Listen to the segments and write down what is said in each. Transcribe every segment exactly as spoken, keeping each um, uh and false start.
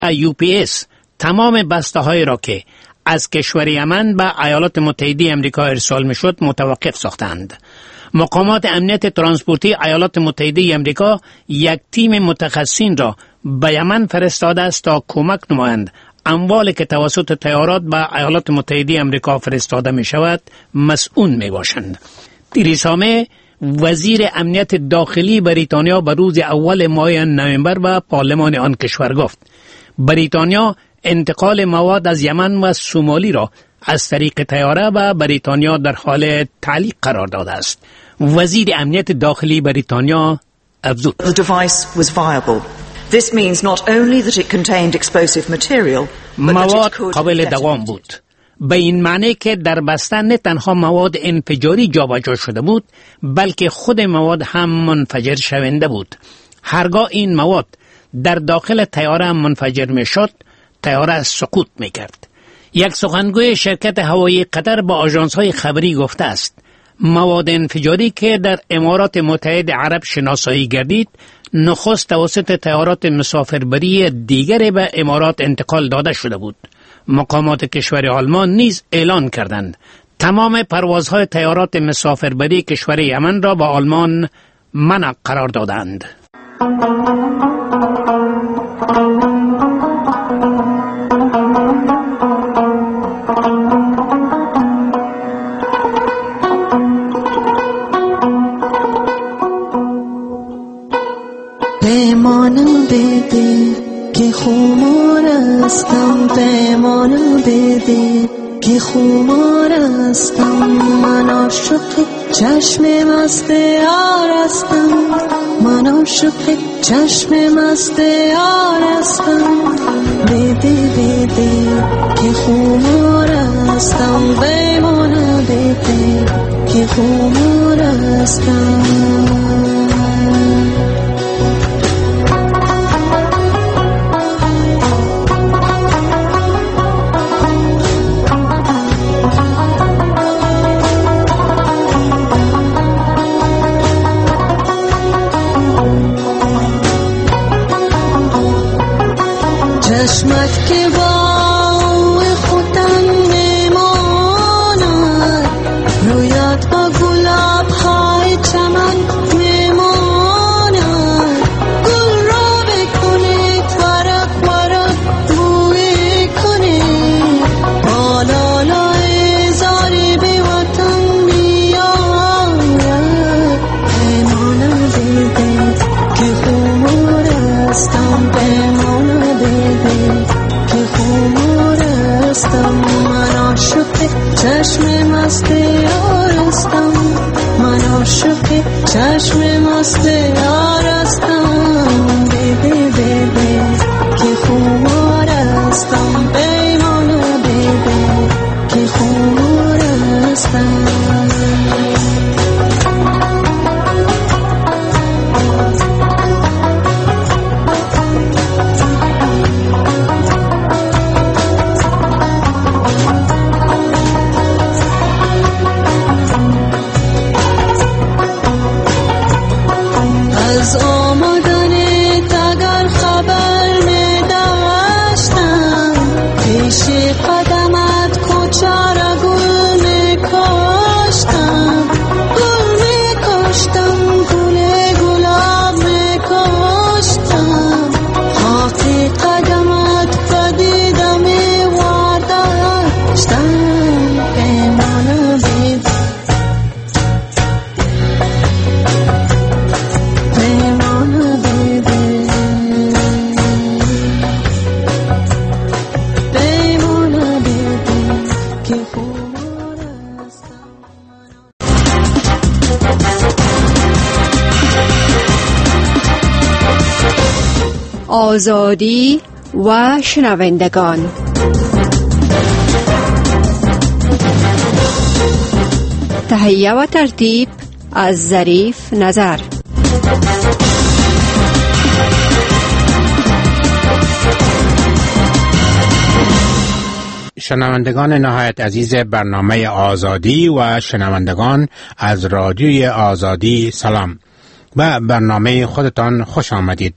یو پی اس تمام بسته های را که از کشور یمن به ایالات متحده آمریکا ارسال می شد متوقف ساختند. مقامات امنیت ترانسپورتی ایالات متحده آمریکا یک تیم متخصصین را به یمن فرستاده است تا کمک نمایند اموالی که توسط طیارات به ایالات متحده آمریکا فرستاده می شود مسئول می باشند. تریسا می وزیر امنیت داخلی بریتانیا به روز اول ماه نوامبر به پارلمان آن کشور گفت بریتانیا انتقال مواد از یمن و سومالی را از طریق طیاره به بریتانیا در حال تعلیق قرار داده است. وزیر امنیت داخلی بریتانیا افزود: The device was viable. This means not only that it contained explosive material, but مواد قابل دوام بود. به این معنی که در بسته نه تنها مواد انفجاری جابجا شده بود بلکه خود مواد هم منفجر شونده بود. هرگاه این مواد در داخل طیاره منفجر می شد طیاره سقوط می کرد. یک سخنگوی شرکت هوایی قطر با آژانس های خبری گفته است مواد انفجاری که در امارات متحده عرب شناسایی گردید نخست توسط طیارات مسافربری دیگر به امارات انتقال داده شده بود. مقامات کشور آلمان نیز اعلان کردند تمام پروازهای طیارات مسافربری کشور یمن را به آلمان منع قرار دادند. پیمانو بده که خمار هستم، پیمانو بده که خمار هستم، من عاشق چشم مست یار هستم، من عاشق چشم مست یار هستم، بده بده که خمار هستم، پیمانو بده که خمار هستم. چشمت که با خودم میماند، رویت با گلاب های چمن میماند، گل را بکنید ورق ورق بوی کنید، بالالای زاری به وطن میآید، پیمانه بدید که خمار هستم، پیمانه بدید که خمار هستم، من عاشق چشم مست یار هستم، من عاشق چشم مست یار هستم، بده بده که خمار هستم، پیمانه بده که خمار هستم. آزادی و شنوندگان، تهیه و ترتیب از ظریف نظر. شنوندگان نهایت عزیز برنامه آزادی و شنوندگان از رادیوی آزادی سلام، و برنامه خودتان خوش آمدید.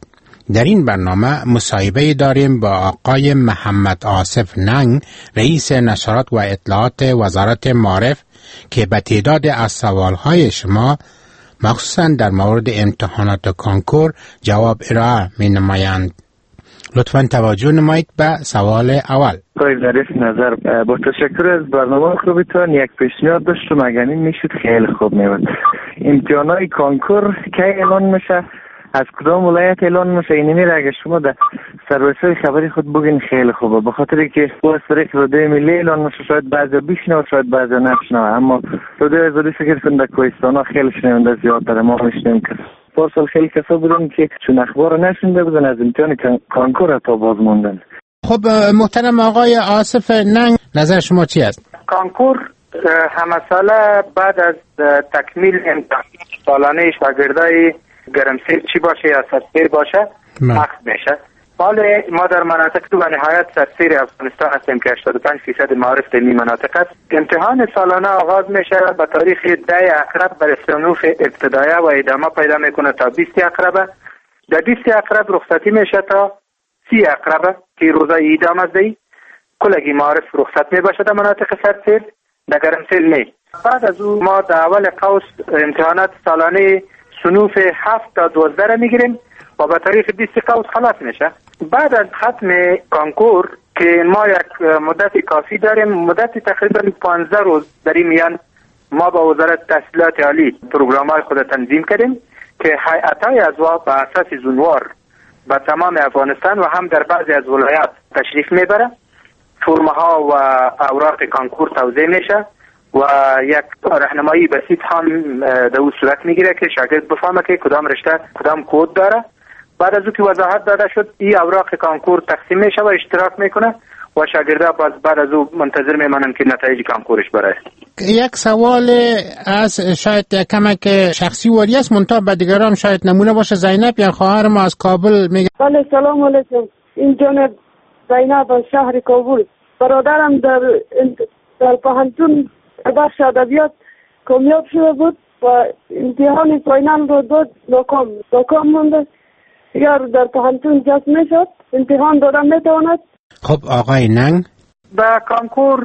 در این برنامه مصاحبه داریم با آقای محمد آصف ننگ، رئیس نشرات و اطلاعات وزارت معارف که به تعداد از سوالهای شما مخصوصاً در مورد امتحانات کانکور جواب ارائه می نمایند. لطفاً توجه نمایید به سوال اول. آقای ظریف نظر، با تشکر از برنامه خوبتون یک پیشنهاد داشتم، اگر این میشد خیلی خوب میبود. امتحانات کانکور که اعلان میشه، از کدام ولایت اعلان میشه، اینی میره اگر شما در سرویس‌های خبری خود بگین خیلی خوبه، به خاطر که با طریق رادیو ملی اعلان میشه، شاید بعضی بشنوه شاید بعضی نشنوه، اما رادیو آزادی فکر کنم در کوهستان خیلی شنونده زیاد داره، ما میشنویم که پارسال خیلی کسا بودن که چون اخبار نشنیده بودن از امتحان کانکور تا باز موندن. خب محترم آقای آصف ننگ، نظر شما چی است؟ کانکور همه ساله بعد از تکمیل امتحان سالانه شاگردای گرمسیر چی باشه یا سرسیر باشه عقد میشه. حال ما در مناطق تو و نهایت سرسیر افغانستان هستیم که هشتاد و پنج درصد معارف در این مناطق است. امتحان سالانه آغاز میشه به تاریخ ده اقرب بر صنوف ابتدایه و ادامه پیدا میکنه تا بیست اقرب. در بیست اقرب رخصتی میشه تا سی اقرب که روزای عید آمده. کلگی معارف رخصت میباشه در مناطق سرسیر، در گرمسیر نه. بعد از او ما در اول قوس امتحانات سالانه صنوف هفت تا دوازده را میگیریم و به تاریخ بیست قوس خلاص میشه. بعد از ختم کانکور که ما یک مدت کافی داریم، مدت تقریبا پانزده روز در این میان ما با وزارت تحصیلات عالی پروگرام‌های خود تنظیم کردیم که هیئت‌های ازوا به اساس زونوار به تمام افغانستان و هم در بعضی از ولایات تشریف میبره. فرم‌ها و اوراق کانکور توزیع میشه و یک راهنمایی بسیط هم در اون صورت میگیره که شاگرد بفهمه که کدام رشته کدام کد داره. بعد از او که وضاحت داده شد، این اوراق کانکور تقسیم میشه و اشتراک میکنه و شاگردا باز بعد از او منتظر میمانن که نتایج کانکورش برای. یک سوال از شاید کمک شخصی واری است، منتها به دیگران شاید نمونه باشه. زینب یا خواهر ما از کابل میگه. بله سلام علیکم، این جانب زینب از شهر کابل. برادرم در در پهنتون بخش ادبیات کامیاب شده بود و امتحان فاینال رو داد، ناکام ناکام مونده. اگر در پهنتون جذب میشد امتحان دادن میتواند. خب آقای ننگ، با کانکور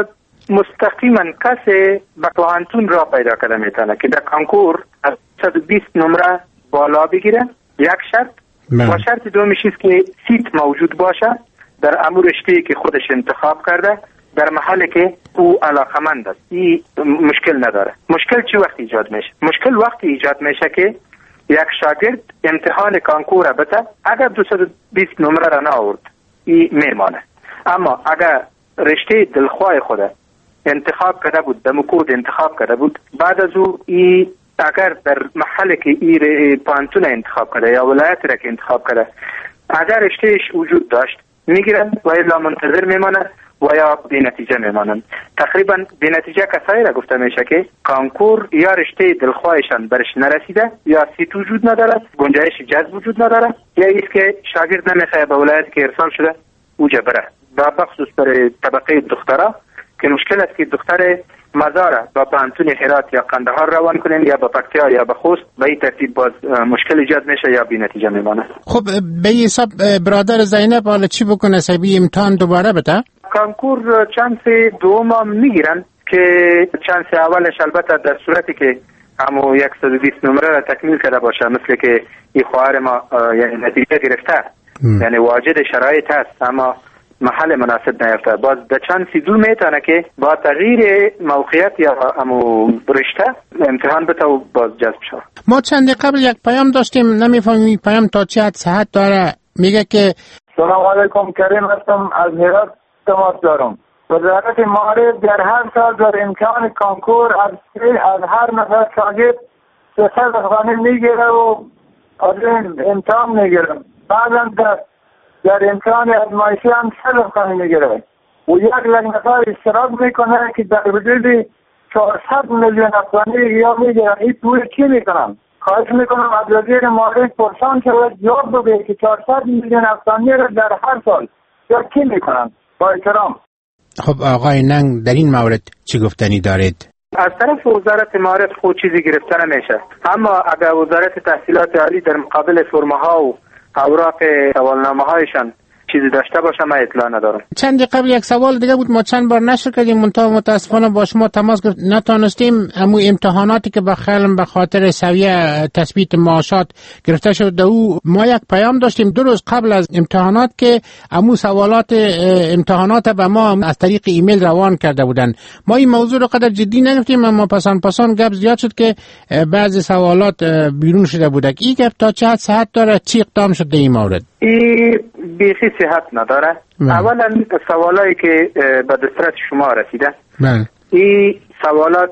مستقیما کسی به پهنتون را پیدا کرده میتونه که در کانکور از صد و بیست نمره بالا بگیره، یک شرط. من. و شرط دومیش است که سیت موجود باشه در امور رشته‌ای که خودش انتخاب کرده در محلی که او علاقمند است. این مشکل نداره. مشکل چی وقت ایجاد میشه؟ مشکل وقتی ایجاد میشه که یک شاگرد امتحان کانکور بده، اگر دویست و بیست نمره را نآورد این میمانه، اما اگر رشته دلخواه خود انتخاب کرده بود، دموکود انتخاب کرده بود، بعد از او ای اگر در محلی که ای پانتون انتخاب کرده یا ولایت را که انتخاب کرده اگر رشتهش وجود داشت میگیرن و الا منتظر میمانه و یا بی نتیجه میمانن. تقریبا بی نتیجه کسایی را گفته میشه که کانکور یا رشته دلخواهشان برش نرسیده، یا سیت وجود نداره، گنجایش جذب وجود نداره، یا ایست که شاگرد نمیخواه به ولایتی که ارسال شده اوجا بره. و بخصوص برای طبقه دخترها که مشکل است که دختر مزاره با پانتون هرات یا قندهار روان کنین یا با پکتیا یا با خوست، به این ترتیب باز مشکل ایجاد میشه یا بی نتیجه میمانه. خب به حساب برادر زینب حالا چی بکنه؟ سبی امتحان دوباره بده؟ کانکور چانس دوم هم میگیرن که چانس اولش البته در صورتی که همو صد و بیست نمره را تکمیل کرده باشه، مثل که این خواهر ما یعنی نتیجه گرفته، یعنی واجد شرایط هست اما محل مناسب نیفته، باز در چانسی دو میتونه که با تغییر موقعیت یا همو رشته امتحان بده و باز جذب شد. ما چند قبل یک پیام داشتیم، نمیفهمیم پیام تا چه حد صحت داره. میگه که سلام علیکم، کریم هستم از هرات تماس دارم. وزارت معارف در هر سال در امتحان کانکور از از هر نفر شاگرد سیصد افغانی میگیره و از امتحان میگیره. بعضا در در امتحان ازمایشی هم صد افغانی میگیره و یک نفر اشتراک میکنه که در حدود چهارصد میلیون افغانی یا میگیرن. این پول کی میکنن؟ خواهش میکنم از وزیر معارف پرسان شود جواب بده که چهارصد میلیون افغانی را در هر سال یا کی میکنن؟ با احترام. خب آقای ننگ در این مورد چی گفتنی دارید؟ از طرف وزارت معارف خود چیزی گرفته نمیشه، اما اگر وزارت تحصیلات عالی در مقابل فرمها و اوراق سوالنامه هایشان چیزی داشته باشه من اطلاع ندارم. چند قبل یک سوال دیگه بود، ما چند بار نشر کردیم منتها متاسفانه با شما تماس گرفت نتونستیم. امو امتحاناتی که بخلم به خاطر سویه تثبیت معاشات گرفته شد او ما یک پیام داشتیم دو روز قبل از امتحانات که امو سوالات امتحانات به ما از طریق ایمیل روان کرده بودن. ما این موضوع رو قدر جدی نگرفتیم، اما پسان پسان گپ زیاد شد که بعضی سوالات بیرون شده بوده. این گپ تا چه حد صحت داره؟ چی اقدام شده این مورد؟ این بیخی صحت نداره. اولا سوالایی که به دسترس شما رسیده بله. این سوالات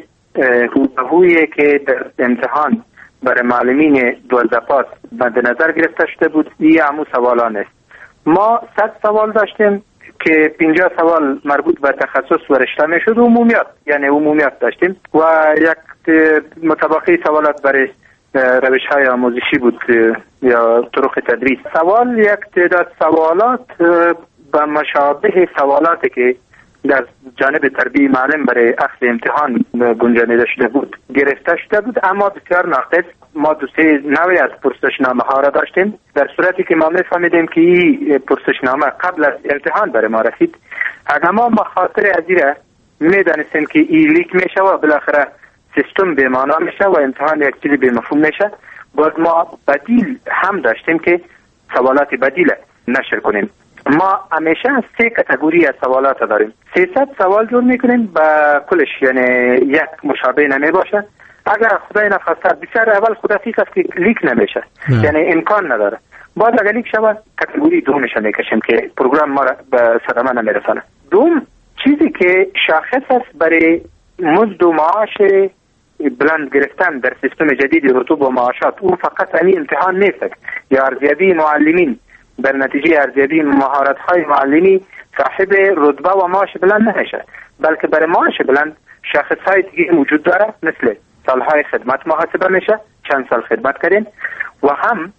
هویه که در امتحان برای معلمین دوازده پاس مد نظر گرفته شده بود. این همون سوالا نیست. ما صد سوال داشتیم که پنجاه سوال مربوط به تخصص و رشته میشد، عمومیات یعنی عمومیات داشتیم و یک متبقی سوالات برای روش های آموزشی بود یا طرق تدریس. سوال یک تعداد سوالات به مشابه سوالاتی که در جانب تربیه معلم برای اخذ امتحان گنجانیده شده بود گرفته شده بود، اما بسیار ناقص. ما دو سه نوعی از پرسشنامه ها را داشتیم در صورتی که ما میفهمیدیم که این پرسشنامه قبل از امتحان برای ما رسید. اگر ما مخاطر از این را میدانستیم که این لیک میشه و بالاخره سیستم به معنا میشه و امتحان یک چیزی به مفهوم میشه، باز ما بدیل هم داشتیم که سوالات بدیل نشر کنیم. ما همیشه سه کاتگوری از سوالات داریم. سیصد سوال جور میکنیم با کلش، یعنی یک مشابه نمی باشه. اگر خدای نخواسته بسیار اول خدا فیک است که لیک نمیشه، یعنی امکان نداره. باز اگر لیک شود کاتگوری دومش میکشیم که پروگرام ما را به صدمه نمیرسانه. دوم چیزی که شاخص است برای مزد و معاش بلند گرفتن در سیستم جدید رطوب و معاشات، او فقط همین امتحان نیست یا ارزیابی معلمین در نتیجه ارزیابی مهارت های معلمی صاحب رتبه و معاش بلند نمیشه، بلکه برای معاش بلند شاخص های دیگه وجود داره، مثل سالهای خدمت محاسبه میشه، چند سال خدمت کردین، و هم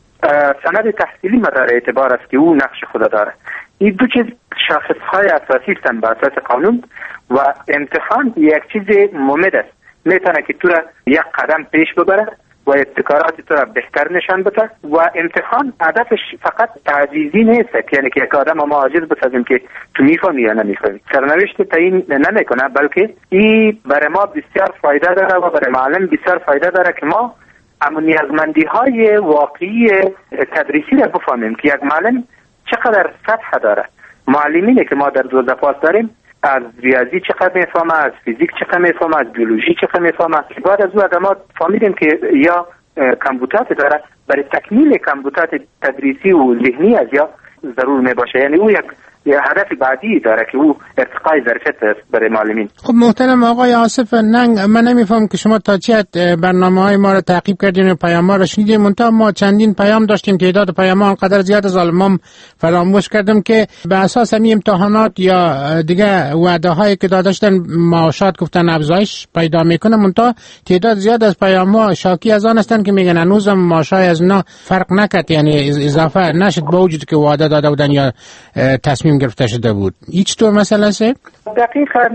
سند تحصیلی مدار اعتبار است که او نقش خود داره. این دو چیز شاخص های اساسی هستند به اساس قانون و امتحان یک چیز مهمه است، میتونه که تو را یک قدم پیش ببره و ابتکارات تو را بهتر نشان بده. و امتحان هدفش فقط تعجیزی نیست، یعنی که یک آدم ما عاجز بسازیم که تو میفهمی یا نمیفهمی، سرنوشت تعیین نمیکنه، بلکه این برای ما بسیار فایده داره و برای معلم بسیار فایده داره که ما اما نیازمندی های واقعی تدریسی را بفهمیم که یک معلم چقدر سطح داره. معلمینی که ما در دوازده پاس داریم از ریاضی چقدر میفهمه، از فیزیک چقدر میفهمه، از بیولوژی چقدر میفهمه. بعد از او آدم‌ها فهمیدیم که یا کمبودات داره، برای تکمیل کمبودات تدریسی و ذهنی از یا ضرور میباشه، یعنی او یک یه هدف بعدی داره که او ارتقای ظرفیت است برای معلمین. خب محترم آقای آصف ننگ، من نمیفهم که شما تا چی حد برنامه های ما را تعقیب کردین و پیام ها را شنیدین، منتها ما چندین پیام داشتیم، تعداد پیام ها انقدر زیاد از آلمان فراموش کردم که به اساس همین امتحانات یا دیگه وعده هایی که داداشتن معاشات گفتن افزایش پیدا میکنه، منتها تعداد زیاد از پیام ها شاکی از آن هستن که میگن هنوزم معاشای از اینا فرق نکرد، یعنی اضافه نشد با وجود که وعده داده بودن یا تصمیم گرفته شده بود. هیچ طور مسئله است؟ دقیقاً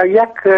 یک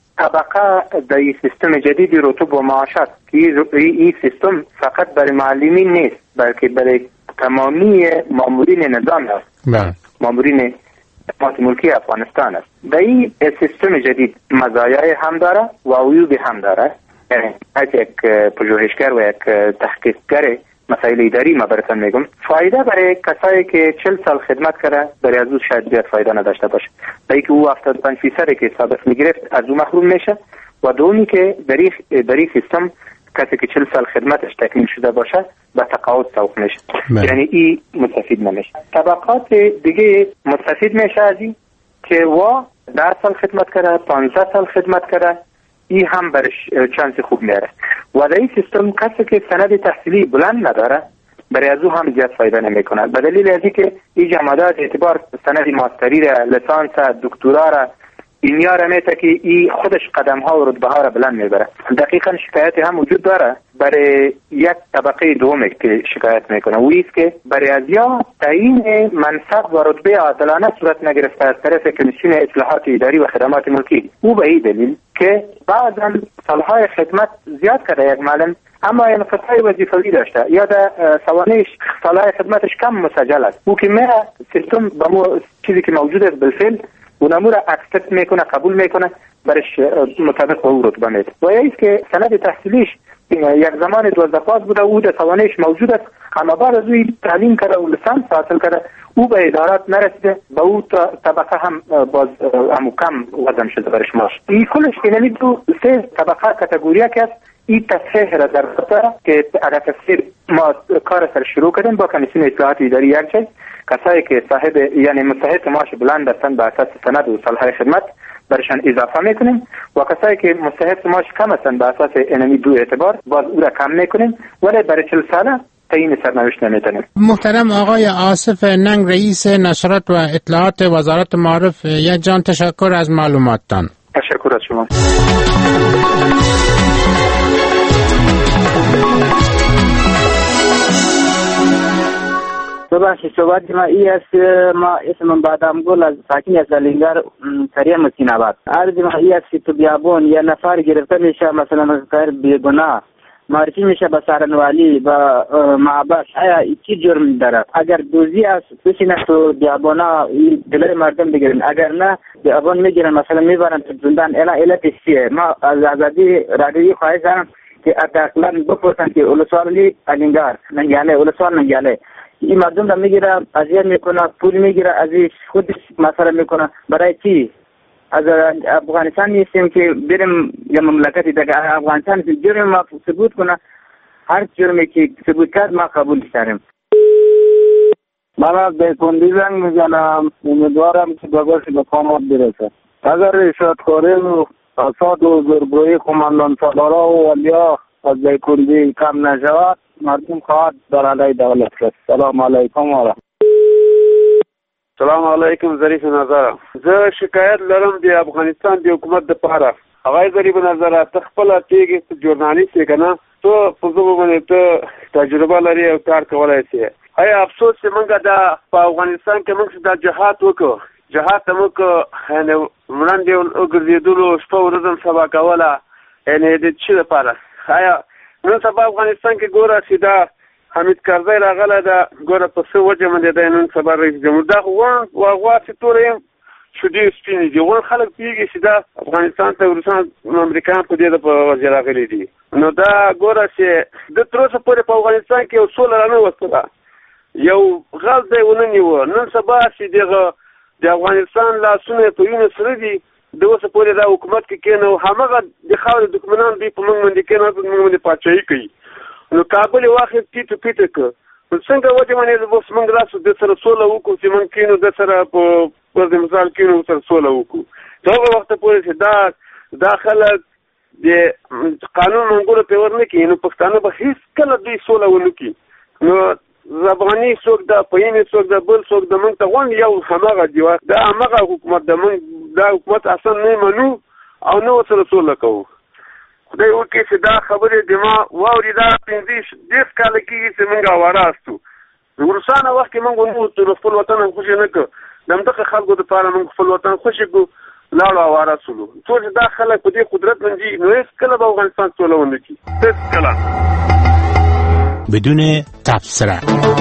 طبقه در این سیستم جدید رتوب و معاشات که این سیستم فقط برای معلمین نیست بلکه برای تمامی مامورین نظام است. بله. مامورین خدمات ملکی افغانستان است. در این سیستم جدید مزایای هم داره و عیوبی هم داره. یعنی از یک پژوهشگر و یک تحقیقگر مسائل اداری ما براتون میگم، فایده برای کسایی که چهل سال خدمت کرده برای از او شاید بیاد فایده نداشته باشه، برای که او هفتاد و پنج فیصدی که سابق میگرفت از او محروم میشه، و دومی که در این سیستم کسی که چهل سال خدمتش تکمیل شده باشه به تقاعد سوق میشه، یعنی این مستفید نمیشه. طبقات دیگه مستفید میشه از این که وا ده سال خدمت کرده، پانزده سال خدمت کرده، این هم برش چانس خوب میاره. و در این سیستم کسی که سند تحصیلی بلند نداره برای از او هم زیاد فایده نمیکنه، به دلیل از اینکه این جماعات اعتبار سند ماستری را، لیسانس، دکترا را این یاره میته که این خودش قدم ها و رتبه ها را بلند میبره. دقیقا شکایتی هم وجود داره برای یک طبقه دومه که شکایت میکنه و ایست که برای از یا تعیین منصب و رتبه عادلانه صورت نگرفته از طرف کمیسیون اصلاحات اداری و خدمات ملکی. او به این دلیل که بعضا سالهای خدمت زیاد کرده یک معلم اما انقطاع وظیفوی داشته یا در سوانه سالهای خدمتش کم مسجل است. او که میره سیستم به مو چیزی که موجود است بالفعل اونمو را اکسپت میکنه، قبول میکنه، برش مطابق با او رتبه میده. و یا که سند تحصیلیش یک زمان دوازده پاس بوده، او در سوانهش موجود است، اما بعد از او تعلیم کرده و لیسانس حاصل کرده، او به ادارات نرسیده، به او طبقه هم باز همو کم وزن شده برش ماش. این کلش که نمید دو سه طبقه کاتگوریا که است، این تصحیح را در داره که اگر تصحیح ما کار سر شروع کردیم با کمیسیون اطلاعات اداری یک چیز کسایی که صاحب یعنی مستحق معاش بلند هستند به اساس سند و سالهای خدمت برشان اضافه میکنیم و کسایی که مستحق معاش کم هستند به اساس انمی دو اعتبار باز او را کم میکنیم ولی برای چهل ساله تعیین سرنوشت نمیتونیم. محترم آقای آصف ننگ رئیس نشرات و اطلاعات وزارت معارف، یک جان تشکر از معلوماتتان. تشکر از شما. ببخشید صحبت ما ای است. ما اسمم بادام گل از ساکن از لنگر سریع مسکین آباد. عرض ما ای است که تو بیابون یا نفر گرفته میشه مثلا غیر بیگناه معرفی میشه به سرنوالی با معباش، آیا چی جرم داره؟ اگر دوزی است بشینه تو بیابونا دلای مردم بگیرن، اگر نه بیابون میگیرن مثلا میبرن تو زندان. الا علتش چیه؟ ما از آزادی رادیویی خواهش دارم که اتاقلان بپرسن که اولسوالی الینگار ننگاله اولسوال ننگاله این مردم را میگیره، اذیت میکنه، پول میگیره ازش، خودش مثلا میکنه. برای چی؟ از افغانستان نیستیم که بریم یا مملکتی دیگه. افغانستان جرم ما ثبوت کنه، هر جرمی که ثبوت کرد ما قبول داریم. من از بیکندی زنگ میزنم، امیدوارم که بگوش به قامت برسه. اگر رشوتخوری و فساد و زورگویی قماندان سالارا و ولیا از بیکندی کم نشود، مردم خواهد در علیه دولت کرد. سلام علیکم و رحمت. سلام علیکم. ظریف نظر. زه شکایت لرم د افغانستان د حکومت د پاره. هغه ظریف نظر ته خپل تیګ ژورنالیست کنه، ته په زو باندې ته تجربه لري او کار کولای شي. هي افسوس چې موږ د افغانستان کې موږ د جهاد وکړو، جهاد موږ نه وړاندې وګرځیدلو، شپه ورځ سبا کوله ان د چی لپاره. هي نن سبا افغانستان کې ګوره چې دا حمید کرزی راغله دا ګوره په څه وجه باندې دی نن سبا رئیس جمهور دا غوا غوا چې ټول شدي سپینې دي. غوړ خلک پیږي چې دا افغانستان ته روسان امریکایان په دې د وجه راغلي دي. نو دا ګوره چې د تر اوسه پورې په افغانستان کې یو سوله رانه وسوله، یو غل دی ونه نیوه. نن سبا چې دغه د افغانستان لاسونه په وینو سره دي، د اوسه پورې دا حکومت کې کېنه همغه د خاورې دښمنان دوی په موږ باندې کېنه، په موږ باندې پاچاهي کوي. نو کابل واخې پیټه پیټه که څنګه وجه باندې اوس موږ راسو د سره سوله وکړو چې موږ کېنو د سره په پر مثال کېنو سره سوله وکړو. دا هغه وخت پورې چې دا دا خلک د قانون منګولو په ور نه کېږي، نو پښتانه به هېڅ کله دوی سوله ونه کړي. نو زباني څوک ده، پینې څوک ده، بل څوک ده، موږ ته غواړي یو همغه دیوار دا همغه حکومت ده. موږ دا حکومت اصلا نه منو او نه ورسره سوله کوو. خدای وکړي چې دا خبرې د ما واوري. دا پنځه دېرش کاله کېږي چې موږ اواره استو. د روسانه وخت کې موږ ونو خپل وطن هم خوشي نه کړو، د همدغه خلکو دپاره موږ خپل وطن خوشي کړو، لاړو اواره سولو. څو چې دا خلک په دې قدرت باندې نو هېڅکله به افغانستان سوله ونه کړي، هېڅکله. بدون تبصره.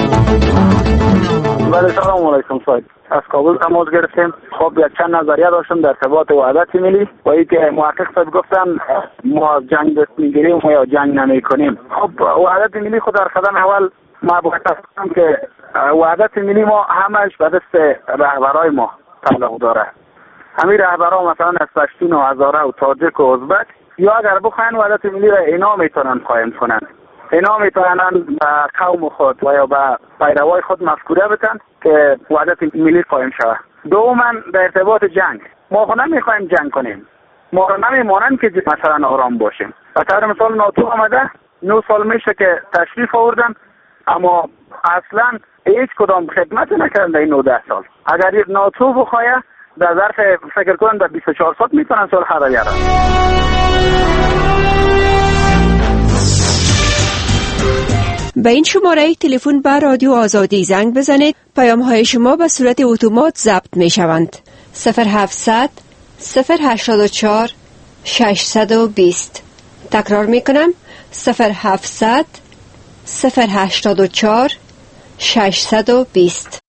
بله سلام علیکم صاحب، از کابل تماس گرفتیم. خب یک چند نظریه داشتم در ارتباط وحدت ملی و این که محقق صاحب گفتن ما جنگ دست میگیریم و یا جنگ نمی کنیم. خب وحدت ملی خود در قدم اول ما باید گفتم که وحدت ملی ما همش به دست رهبرای ما تعلق داره. همین رهبرها مثلا از پشتون و هزاره و تاجک و ازبک یا اگر بخواین وحدت ملی را اینا میتونن قائم کنن، اینا میتونن به قوم خود و یا به پیروای خود مفکوره بتن که وحدت ملی قائم شود. دوما در ارتباط جنگ ما خود نمیخوایم جنگ کنیم، ما را نمیمانند که مثلا آرام باشیم. به طور مثال ناتو آمده نه سال میشه که تشریف آوردن اما اصلا هیچ کدام خدمت نکردن در این نوده سال. اگر یک ناتو بخواه در ظرف فکر کنم در بیست و چهار ساعت میتونن صلح را بیارن. به این شماره تلفن به رادیو آزادی زنگ بزنید. پیام های شما به صورت اتومات ضبط می شوند. صفر هفتصد صفر هشتاد و چهار ششصد و بیست. تکرار می کنم صفر هفتصد صفر هشتاد و چهار ششصد و بیست.